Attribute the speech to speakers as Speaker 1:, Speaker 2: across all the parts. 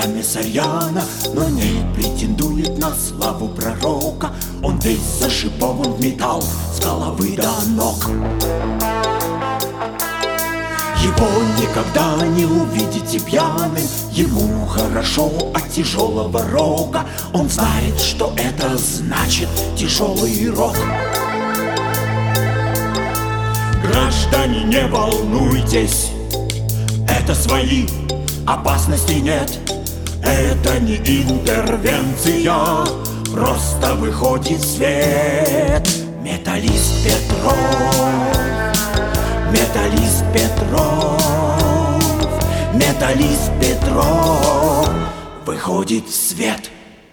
Speaker 1: устами Сарьяна, но не претендует на славу пророка. Он весь зашипован в металл с головы до ног. Его никогда не увидите пьяным, ему хорошо от тяжелого рока. Он знает, что это значит тяжелый рок. Граждане, не волнуйтесь, это свои, опасности нет. Это не интервенция, просто выходит свет. Металлист Петров, металлист Петров, металлист Петров выходит в свет.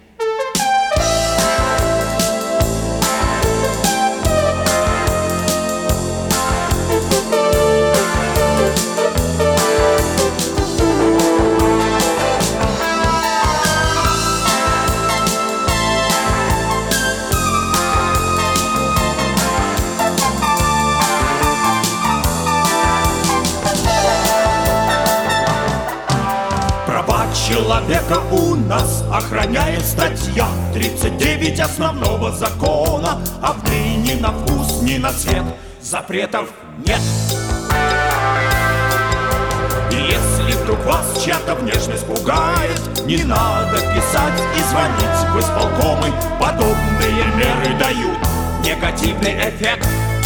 Speaker 1: Человека у нас охраняет статья 39 основного закона, а в ней ни на вкус, ни на цвет запретов нет. И если вдруг вас чья-то внешность пугает, не надо писать и звонить в исполкомы. Подобные меры дают негативный эффект.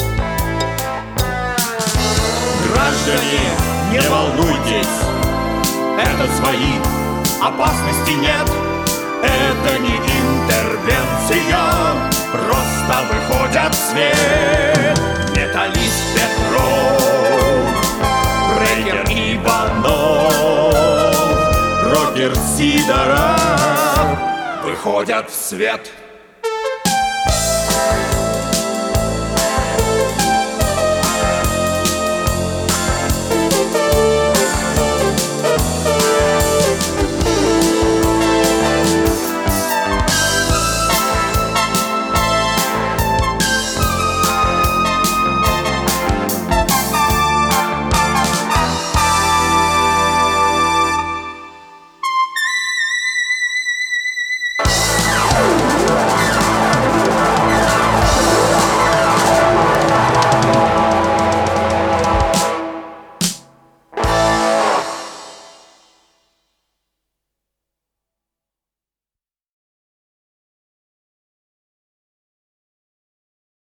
Speaker 1: Граждане, не волнуйтесь, это свои, опасности нет. Это не интервенция, просто выходят в свет. Металлист Петров, брейкер Иванов, рокер Сидоров выходят в свет.